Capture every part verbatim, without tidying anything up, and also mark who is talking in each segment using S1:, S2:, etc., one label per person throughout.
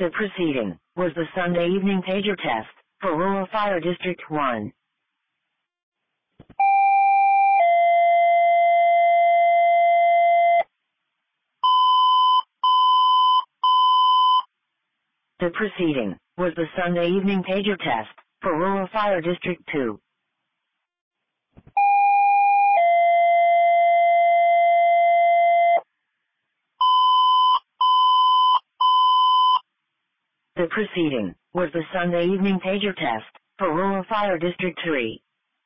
S1: The preceding was the Sunday evening pager test for Rural Fire District one. The preceding was the Sunday evening pager test for Rural Fire District two. The preceding was the Sunday evening pager test for Rural Fire District three.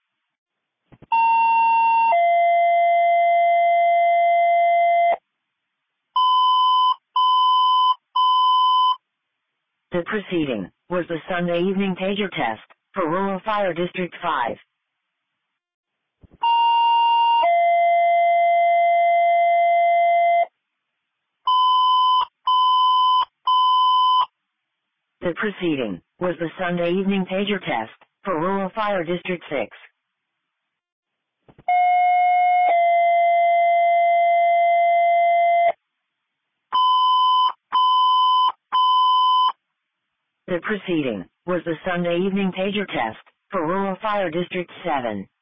S1: The preceding was the Sunday evening pager test for Rural Fire District five. The preceding was the Sunday evening pager test for Rural Fire District six. The preceding was the Sunday evening pager test for Rural Fire District seven.